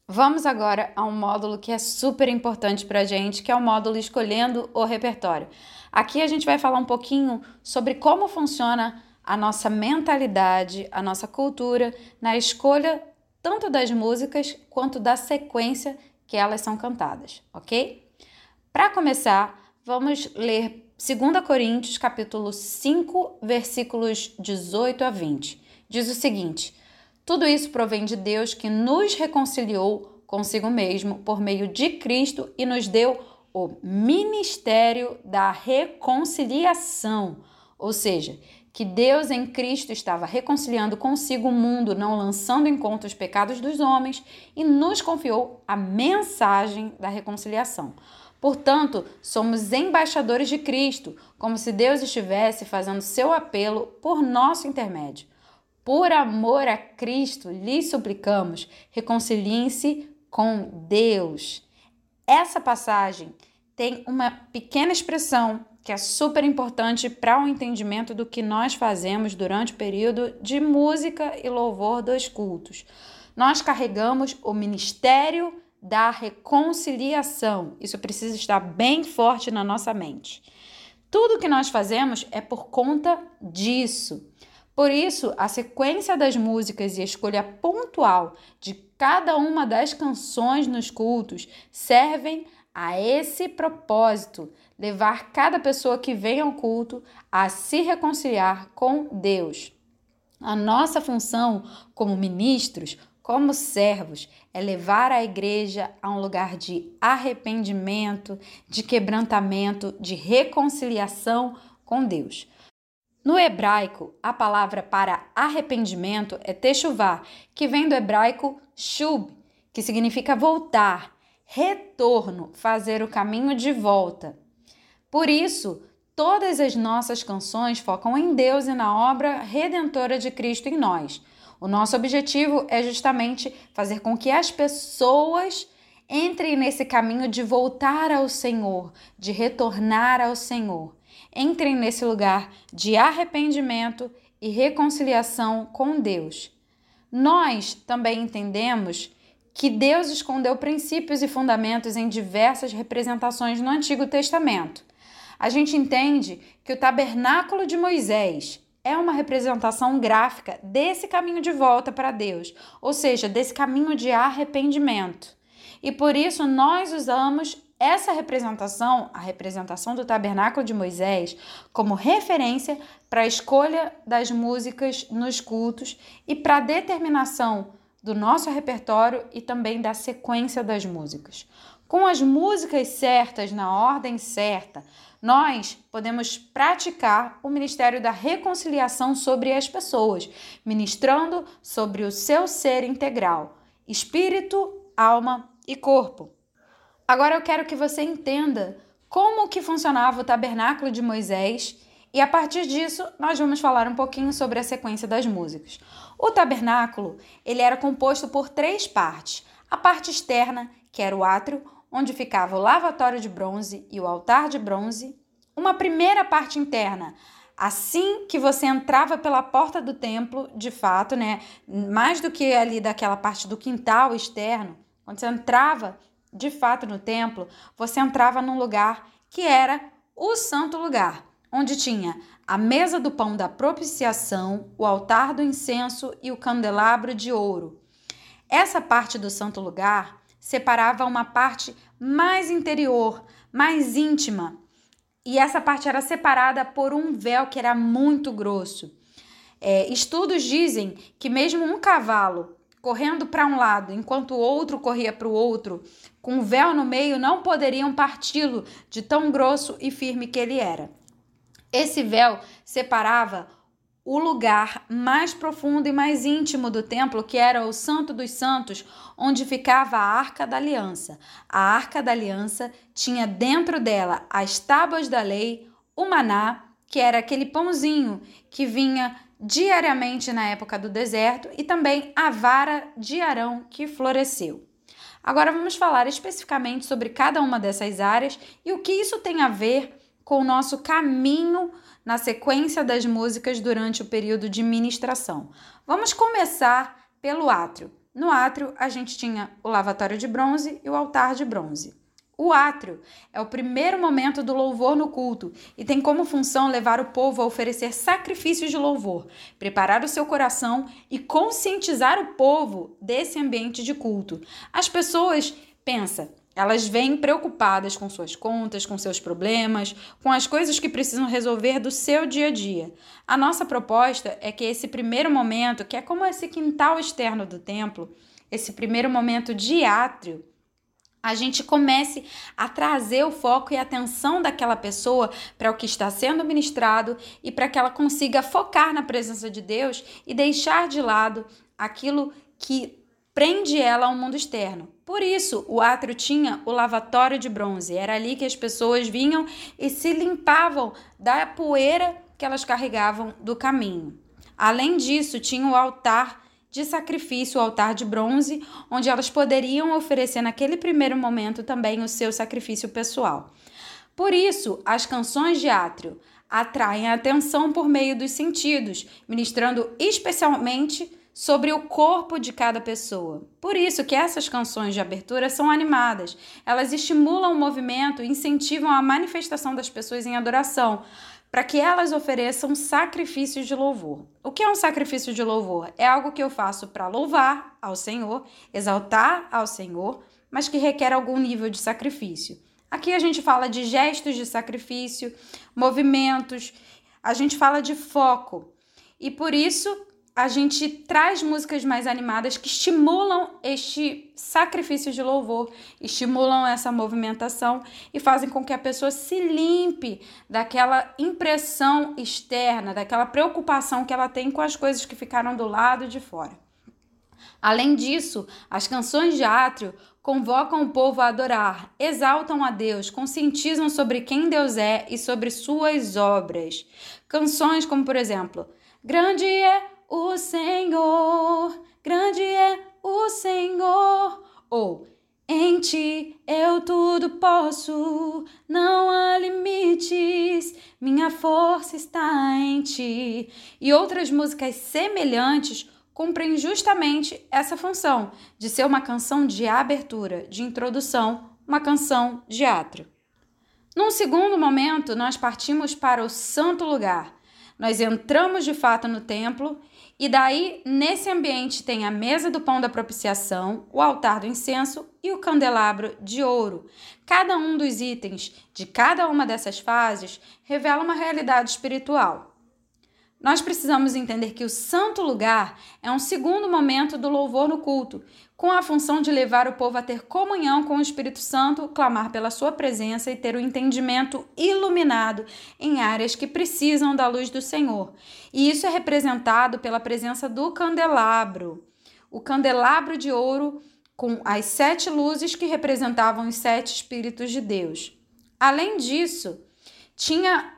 Vamos agora a um módulo que é super importante para a gente, que é o módulo Escolhendo o Repertório. Aqui a gente vai falar um pouquinho sobre como funciona a nossa mentalidade, a nossa cultura na escolha tanto das músicas quanto da sequência que elas são cantadas, ok? Para começar, vamos ler 2 Coríntios, capítulo 5, versículos 18 a 20. Diz o seguinte: tudo isso provém de Deus, que nos reconciliou consigo mesmo por meio de Cristo e nos deu o ministério da reconciliação. Ou seja, que Deus em Cristo estava reconciliando consigo o mundo, não lançando em conta os pecados dos homens, e nos confiou a mensagem da reconciliação. Portanto, somos embaixadores de Cristo, como se Deus estivesse fazendo seu apelo por nosso intermédio. Por amor a Cristo, lhes suplicamos, reconciliem-se com Deus. Essa passagem tem uma pequena expressão que é super importante para o entendimento do que nós fazemos durante o período de música e louvor dos cultos. Nós carregamos o ministério da reconciliação. Isso precisa estar bem forte na nossa mente. Tudo que nós fazemos é por conta disso. Por isso, a sequência das músicas e a escolha pontual de cada uma das canções nos cultos servem a esse propósito, levar cada pessoa que vem ao culto a se reconciliar com Deus. A nossa função como ministros, como servos, é levar a igreja a um lugar de arrependimento, de quebrantamento, de reconciliação com Deus. No hebraico, a palavra para arrependimento é techuvá, que vem do hebraico shub, que significa voltar, retorno, fazer o caminho de volta. Por isso, todas as nossas canções focam em Deus e na obra redentora de Cristo em nós. O nosso objetivo é justamente fazer com que as pessoas entrem nesse caminho de voltar ao Senhor, de retornar ao Senhor. Entrem nesse lugar de arrependimento e reconciliação com Deus. Nós também entendemos que Deus escondeu princípios e fundamentos em diversas representações no Antigo Testamento. A gente entende que o tabernáculo de Moisés é uma representação gráfica desse caminho de volta para Deus, ou seja, desse caminho de arrependimento. E por isso nós usamos essa representação, a representação do tabernáculo de Moisés, como referência para a escolha das músicas nos cultos e para a determinação do nosso repertório e também da sequência das músicas. Com as músicas certas, na ordem certa, nós podemos praticar o ministério da reconciliação sobre as pessoas, ministrando sobre o seu ser integral, espírito, alma e corpo. Agora eu quero que você entenda como que funcionava o tabernáculo de Moisés e a partir disso nós vamos falar um pouquinho sobre a sequência das músicas. O tabernáculo, ele era composto por 3 partes. A parte externa, que era o átrio, onde ficava o lavatório de bronze e o altar de bronze. Uma primeira parte interna, assim que você entrava pela porta do templo, de fato, mais do que ali daquela parte do quintal externo, quando você entrava de fato no templo, você entrava num lugar que era o santo lugar, onde tinha a mesa do pão da propiciação, o altar do incenso e o candelabro de ouro. Essa parte do santo lugar separava uma parte mais interior, mais íntima, e essa parte era separada por um véu que era muito grosso. Estudos dizem que mesmo um cavalo correndo para um lado, enquanto o outro corria para o outro, com um véu no meio, não poderiam parti-lo de tão grosso e firme que ele era. Esse véu separava o lugar mais profundo e mais íntimo do templo, que era o Santo dos Santos, onde ficava a Arca da Aliança. A Arca da Aliança tinha dentro dela as tábuas da lei, o maná, que era aquele pãozinho que vinha diariamente na época do deserto, e também a vara de Arão que floresceu. Agora vamos falar especificamente sobre cada uma dessas áreas e o que isso tem a ver com o nosso caminho na sequência das músicas durante o período de ministração. Vamos começar pelo átrio. No átrio, a gente tinha o lavatório de bronze e o altar de bronze. O átrio é o primeiro momento do louvor no culto e tem como função levar o povo a oferecer sacrifícios de louvor, preparar o seu coração e conscientizar o povo desse ambiente de culto. As pessoas, elas vêm preocupadas com suas contas, com seus problemas, com as coisas que precisam resolver do seu dia a dia. A nossa proposta é que esse primeiro momento, que é como esse quintal externo do templo, esse primeiro momento de átrio, a gente comece a trazer o foco e a atenção daquela pessoa para o que está sendo ministrado e para que ela consiga focar na presença de Deus e deixar de lado aquilo que prende ela ao mundo externo. Por isso, o átrio tinha o lavatório de bronze. Era ali que as pessoas vinham e se limpavam da poeira que elas carregavam do caminho. Além disso, tinha o altar de sacrifício, o altar de bronze, onde elas poderiam oferecer naquele primeiro momento também o seu sacrifício pessoal. Por isso, as canções de átrio atraem a atenção por meio dos sentidos, ministrando especialmente sobre o corpo de cada pessoa. Por isso que essas canções de abertura são animadas. Elas estimulam o movimento e incentivam a manifestação das pessoas em adoração, para que elas ofereçam sacrifícios de louvor. O que é um sacrifício de louvor? É algo que eu faço para louvar ao Senhor, exaltar ao Senhor, mas que requer algum nível de sacrifício. Aqui a gente fala de gestos de sacrifício, movimentos, a gente fala de foco. E por isso a gente traz músicas mais animadas que estimulam este sacrifício de louvor, estimulam essa movimentação e fazem com que a pessoa se limpe daquela impressão externa, daquela preocupação que ela tem com as coisas que ficaram do lado de fora. Além disso, as canções de átrio convocam o povo a adorar, exaltam a Deus, conscientizam sobre quem Deus é e sobre suas obras. Canções como, por exemplo, Grande é o Senhor, grande é o Senhor, ou em ti eu tudo posso, não há limites, minha força está em ti. E outras músicas semelhantes cumprem justamente essa função de ser uma canção de abertura, de introdução, uma canção de átrio. Num segundo momento, nós partimos para o santo lugar. Nós entramos de fato no templo e daí, nesse ambiente, tem a mesa do pão da propiciação, o altar do incenso e o candelabro de ouro. Cada um dos itens de cada uma dessas fases revela uma realidade espiritual. Nós precisamos entender que o santo lugar é um segundo momento do louvor no culto, com a função de levar o povo a ter comunhão com o Espírito Santo, clamar pela sua presença e ter o entendimento iluminado em áreas que precisam da luz do Senhor. E isso é representado pela presença do candelabro. O candelabro de ouro com as 7 luzes que representavam os 7 Espíritos de Deus. Além disso, tinha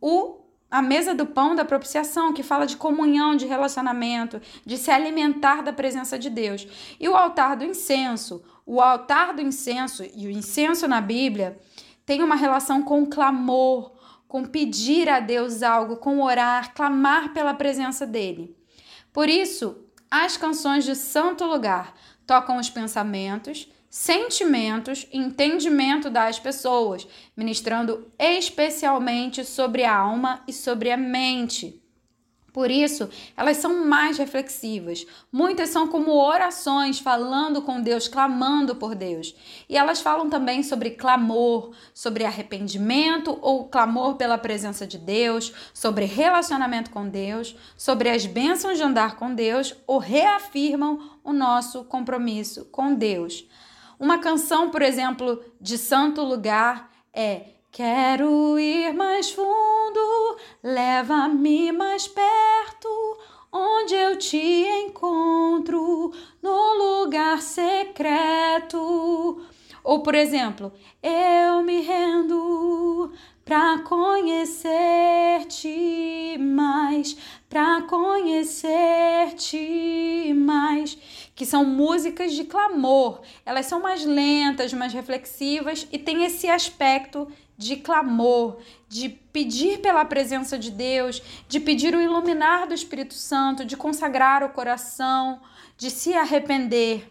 a mesa do pão da propiciação, que fala de comunhão, de relacionamento, de se alimentar da presença de Deus. E o altar do incenso. O altar do incenso e o incenso na Bíblia tem uma relação com clamor, com pedir a Deus algo, com orar, clamar pela presença dele. Por isso, as canções de santo lugar tocam os pensamentos, sentimentos e entendimento das pessoas, ministrando especialmente sobre a alma e sobre a mente. Por isso, elas são mais reflexivas. Muitas são como orações, falando com Deus, clamando por Deus. E elas falam também sobre clamor, sobre arrependimento ou clamor pela presença de Deus, sobre relacionamento com Deus, sobre as bênçãos de andar com Deus ou reafirmam o nosso compromisso com Deus. Uma canção, por exemplo, de santo lugar é Quero ir mais fundo, leva-me mais perto, onde eu te encontro, no lugar secreto. Ou, por exemplo, eu me rendo para conhecer-te mais, para conhecer-te mais. que são músicas de clamor. Elas são mais lentas, mais reflexivas e tem esse aspecto de clamor, de pedir pela presença de Deus, de pedir o iluminar do Espírito Santo, de consagrar o coração, de se arrepender.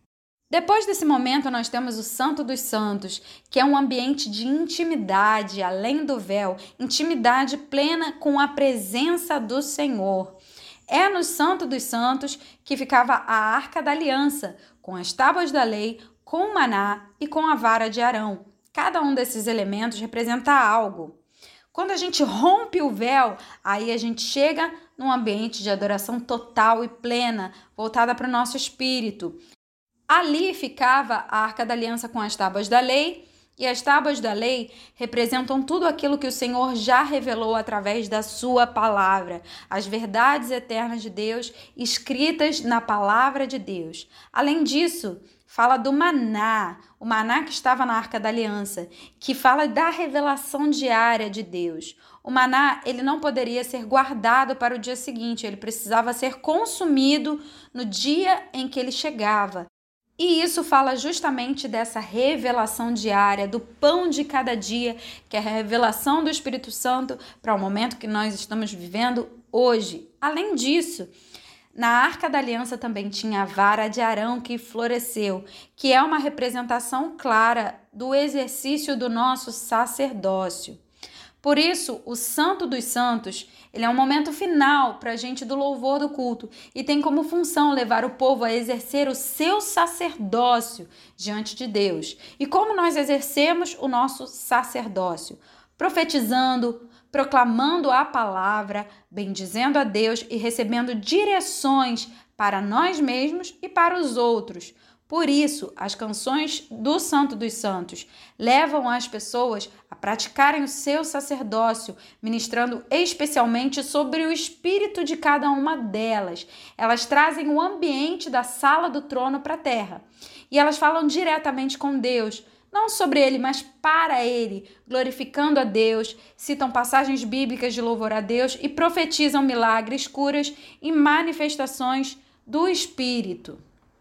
Depois desse momento, nós temos o Santo dos Santos, que é um ambiente de intimidade, além do véu, intimidade plena com a presença do Senhor. É no Santo dos Santos que ficava a Arca da Aliança, com as tábuas da lei, com o maná e com a vara de Arão. Cada um desses elementos representa algo. Quando a gente rompe o véu, aí a gente chega num ambiente de adoração total e plena, voltada para o nosso espírito. Ali ficava a Arca da Aliança com as tábuas da lei, e as tábuas da lei representam tudo aquilo que o Senhor já revelou através da sua palavra, as verdades eternas de Deus escritas na palavra de Deus. Além disso, fala do maná, o maná que estava na Arca da Aliança, que fala da revelação diária de Deus. O maná, ele não poderia ser guardado para o dia seguinte, ele precisava ser consumido no dia em que ele chegava. E isso fala justamente dessa revelação diária, do pão de cada dia, que é a revelação do Espírito Santo para o momento que nós estamos vivendo hoje. Além disso, na Arca da Aliança também tinha a vara de Arão que floresceu, que é uma representação clara do exercício do nosso sacerdócio. Por isso, o Santo dos Santos, ele é um momento final para a gente do louvor do culto e tem como função levar o povo a exercer o seu sacerdócio diante de Deus. E como nós exercemos o nosso sacerdócio? Profetizando, proclamando a palavra, bendizendo a Deus e recebendo direções para nós mesmos e para os outros. Por isso, as canções do Santo dos Santos levam as pessoas a praticarem o seu sacerdócio, ministrando especialmente sobre o espírito de cada uma delas. Elas trazem o ambiente da sala do trono para a terra. E elas falam diretamente com Deus, não sobre ele, mas para ele, glorificando a Deus, citam passagens bíblicas de louvor a Deus e profetizam milagres, curas e manifestações do Espírito.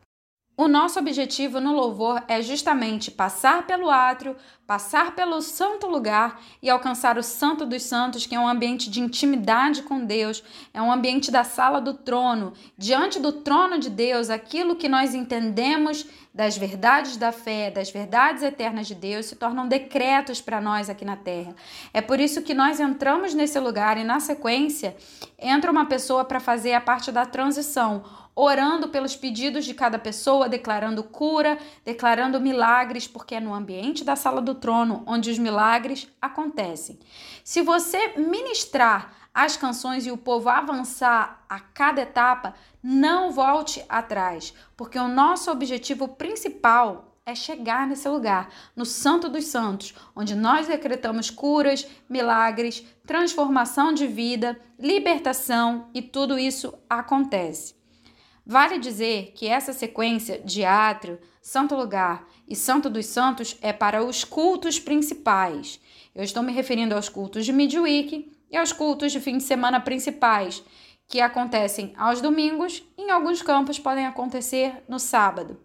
O nosso objetivo no louvor é justamente passar pelo átrio, passar pelo santo lugar e alcançar o Santo dos Santos, que é um ambiente de intimidade com Deus, é um ambiente da sala do trono. Diante do trono de Deus, aquilo que nós entendemos das verdades da fé, das verdades eternas de Deus, se tornam decretos para nós aqui na terra. É por isso que nós entramos nesse lugar e, na sequência, entra uma pessoa para fazer a parte da transição, orando pelos pedidos de cada pessoa, declarando cura, declarando milagres, porque é no ambiente da sala do trono onde os milagres acontecem. Se você ministrar as canções e o povo avançar a cada etapa, não volte atrás, porque o nosso objetivo principal é chegar nesse lugar, no Santo dos Santos, onde nós decretamos curas, milagres, transformação de vida, libertação e tudo isso acontece. Vale dizer que essa sequência de átrio, santo lugar e Santo dos Santos é para os cultos principais. Eu estou me referindo aos cultos de midweek e aos cultos de fim de semana principais, que acontecem aos domingos e em alguns campos podem acontecer no sábado.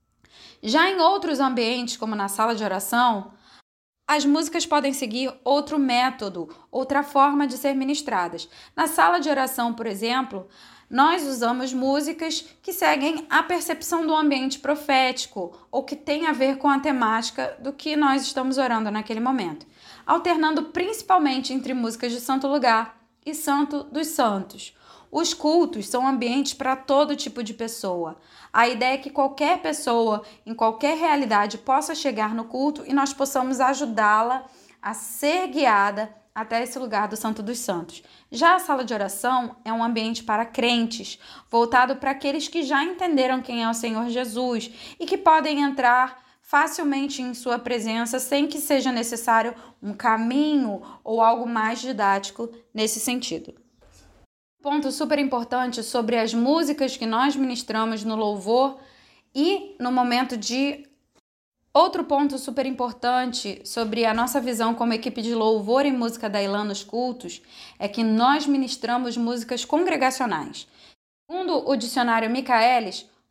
Já em outros ambientes, como na sala de oração, as músicas podem seguir outro método, outra forma de ser ministradas. Na sala de oração, por exemplo, nós usamos músicas que seguem a percepção do ambiente profético ou que tem a ver com a temática do que nós estamos orando naquele momento, alternando principalmente entre músicas de Santo Lugar e Santo dos Santos. Os cultos são ambientes para todo tipo de pessoa. A ideia é que qualquer pessoa, em qualquer realidade, possa chegar no culto e nós possamos ajudá-la a ser guiada até esse lugar do Santo dos Santos. Já a sala de oração é um ambiente para crentes, voltado para aqueles que já entenderam quem é o Senhor Jesus e que podem entrar facilmente em sua presença sem que seja necessário um caminho ou algo mais didático nesse sentido. Ponto super importante sobre as músicas que nós ministramos no louvor e no momento de... Outro ponto super importante sobre a nossa visão como equipe de louvor e música da Elan nos cultos é que nós ministramos músicas congregacionais. Segundo o dicionário Michaelis,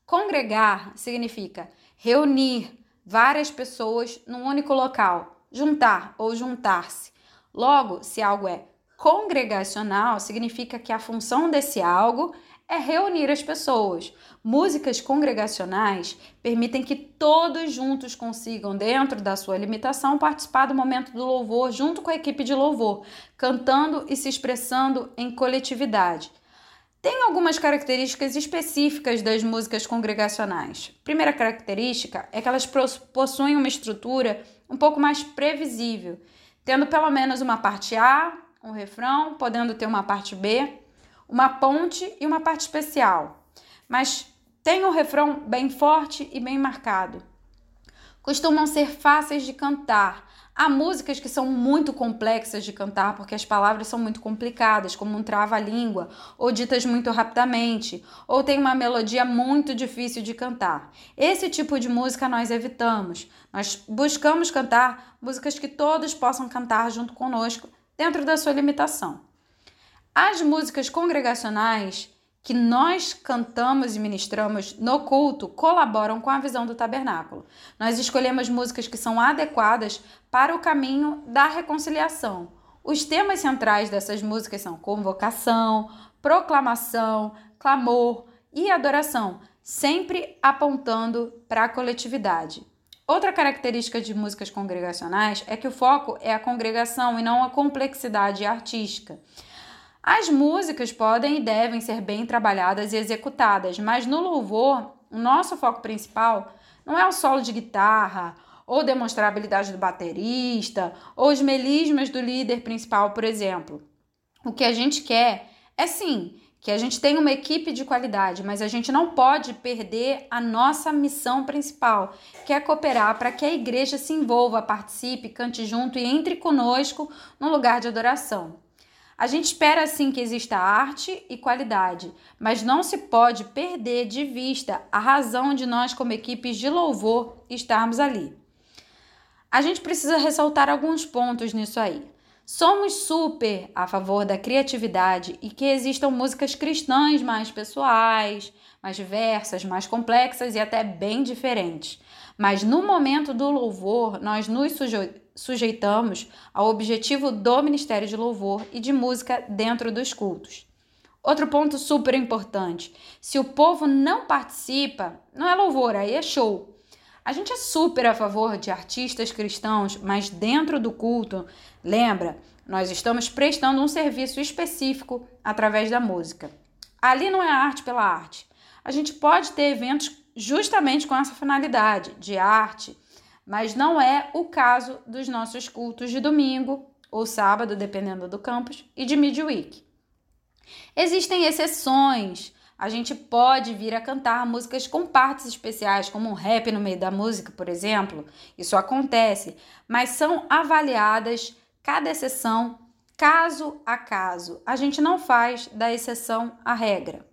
Congregar significa reunir várias pessoas num único local, juntar ou juntar-se. Logo, se algo é congregacional, significa que a função desse algo é reunir as pessoas. Músicas congregacionais permitem que todos juntos consigam, dentro da sua limitação, participar do momento do louvor junto com a equipe de louvor, cantando e se expressando em coletividade. Tem algumas características específicas das músicas congregacionais. Primeira característica é que elas possuem uma estrutura um pouco mais previsível, tendo pelo menos uma parte A, um refrão, podendo ter uma parte B, uma ponte e uma parte especial. Mas tem um refrão bem forte e bem marcado. Costumam ser fáceis de cantar. Há músicas que são muito complexas de cantar porque as palavras são muito complicadas, como um trava-língua, ou ditas muito rapidamente, ou tem uma melodia muito difícil de cantar. Esse tipo de música nós evitamos. Nós buscamos cantar músicas que todos possam cantar junto conosco, dentro da sua limitação. As músicas congregacionais que nós cantamos e ministramos no culto colaboram com a visão do tabernáculo. Nós escolhemos músicas que são adequadas para o caminho da reconciliação. Os temas centrais dessas músicas são convocação, proclamação, clamor e adoração, sempre apontando para a coletividade. Outra característica de músicas congregacionais é que o foco é a congregação e não a complexidade artística. As músicas podem e devem ser bem trabalhadas e executadas, mas no louvor, o nosso foco principal não é o solo de guitarra, ou demonstrar a habilidade do baterista, ou os melismas do líder principal, por exemplo. O que a gente quer é sim que a gente tenha uma equipe de qualidade, mas a gente não pode perder a nossa missão principal, que é cooperar para que a igreja se envolva, participe, cante junto e entre conosco no lugar de adoração. A gente espera, sim, que exista arte e qualidade, mas não se pode perder de vista a razão de nós, como equipes de louvor, estarmos ali. A gente precisa ressaltar alguns pontos nisso aí. Somos super a favor da criatividade e que existam músicas cristãs mais pessoais, mais diversas, mais complexas e até bem diferentes. Mas no momento do louvor, nós nos sujeitamos ao objetivo do Ministério de Louvor e de Música dentro dos cultos. Outro ponto super importante, se o povo não participa, não é louvor, aí é show. A gente é super a favor de artistas cristãos, mas dentro do culto, lembra, nós estamos prestando um serviço específico através da música. Ali não é arte pela arte. A gente pode ter eventos justamente com essa finalidade de arte, mas não é o caso dos nossos cultos de domingo ou sábado, dependendo do campus, e de midweek. Existem exceções. A gente pode vir a cantar músicas com partes especiais, como um rap no meio da música, por exemplo. Isso acontece, mas são avaliadas cada exceção, caso a caso. A gente não faz da exceção a regra.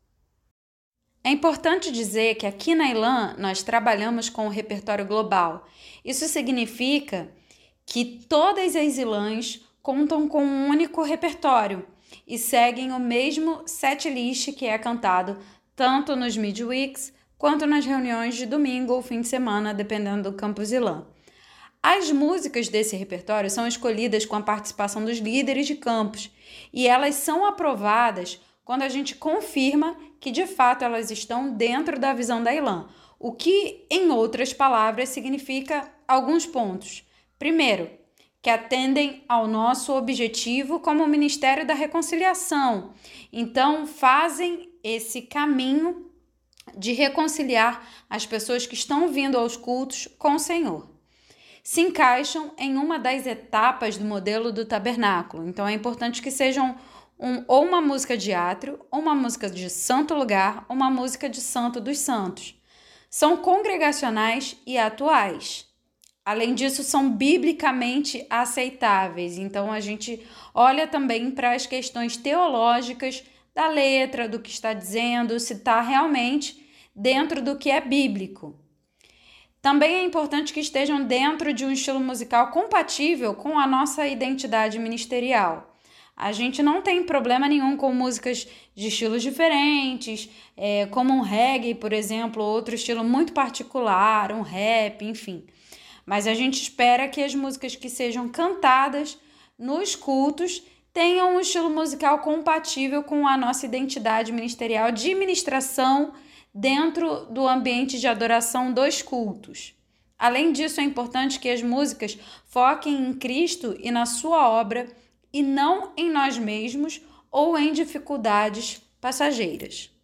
É importante dizer que aqui na ILAM nós trabalhamos com o repertório global. Isso significa que todas as ILANs contam com um único repertório e seguem o mesmo setlist que é cantado tanto nos midweeks quanto nas reuniões de domingo ou fim de semana, dependendo do campus ILAM. As músicas desse repertório são escolhidas com a participação dos líderes de campus e elas são aprovadas quando a gente confirma que de fato elas estão dentro da visão da ILAM, o que, em outras palavras, significa alguns pontos. Primeiro, que atendem ao nosso objetivo como Ministério da Reconciliação. Então, fazem esse caminho de reconciliar as pessoas que estão vindo aos cultos com o Senhor. Se encaixam em uma das etapas do modelo do tabernáculo. Então, é importante que sejam ou uma música de átrio, ou uma música de santo lugar, ou uma música de santo dos santos. São congregacionais e atuais. Além disso, são biblicamente aceitáveis. Então, a gente olha também para as questões teológicas da letra, do que está dizendo, se está realmente dentro do que é bíblico. Também é importante que estejam dentro de um estilo musical compatível com a nossa identidade ministerial. A gente não tem problema nenhum com músicas de estilos diferentes, como um reggae, por exemplo, outro estilo muito particular, um rap, enfim. Mas a gente espera que as músicas que sejam cantadas nos cultos tenham um estilo musical compatível com a nossa identidade ministerial de ministração dentro do ambiente de adoração dos cultos. Além disso, é importante que as músicas foquem em Cristo e na sua obra e não em nós mesmos ou em dificuldades passageiras.